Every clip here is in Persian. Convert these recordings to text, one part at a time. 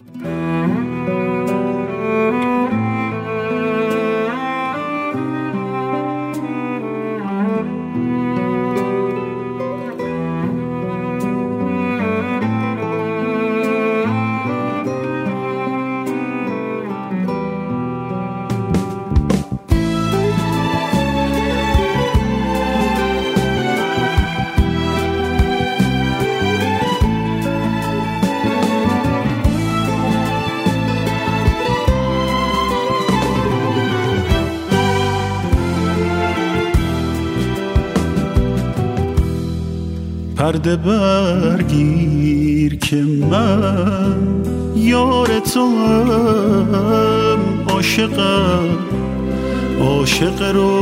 پرده برگیر که من یار توام، عاشقم، عاشق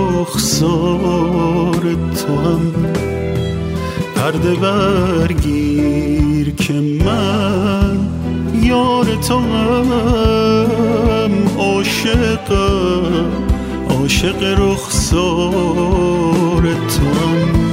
رخسار توام. پرده برگیر که من یار توام، عاشقم، عاشق رخسار توام.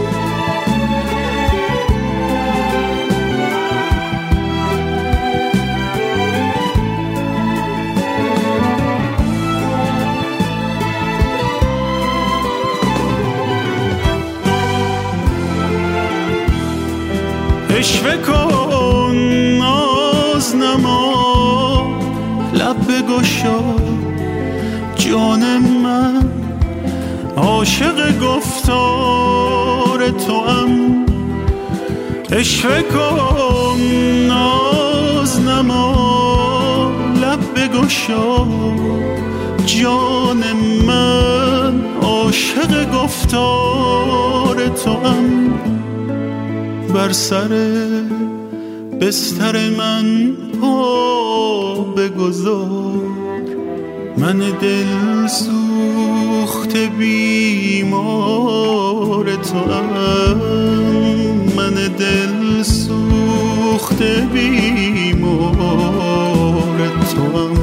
اشوه کن ناز نما، لب بگشا جان من، عاشق گفتار توام. اشوه کن ناز نما، لب بگشا جان من، عاشق گفتار توام. بر سر بستر من پا بگذار، من دل سوخته بیمار توام. من دل سوخته بیمار توام.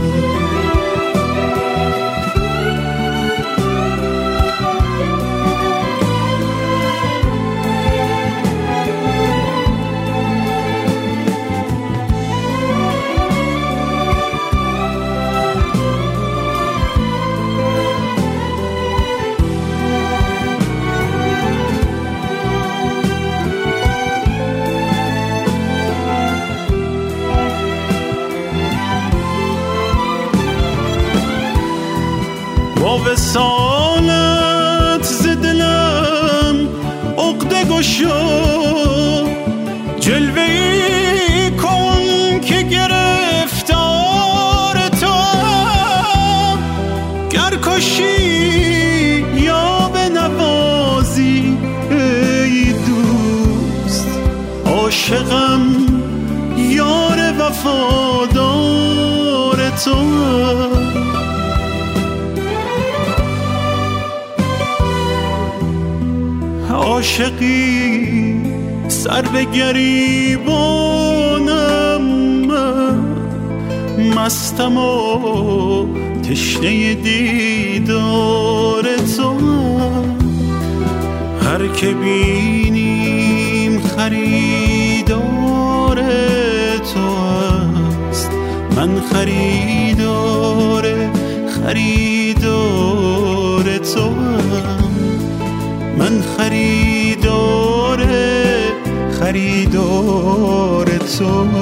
با وصالت ز دلم عقده گشا، جلوه‌ای کن که گرفتار توام. گر کشی یا بنوازی ای دوست، عاشقم، یار وفادار توام. عاشقی سر به گریبانم، من مستم و تشنه دیدار توام. هر که بینیم خریدار تو است، من خریدار توام. من خریدار تو.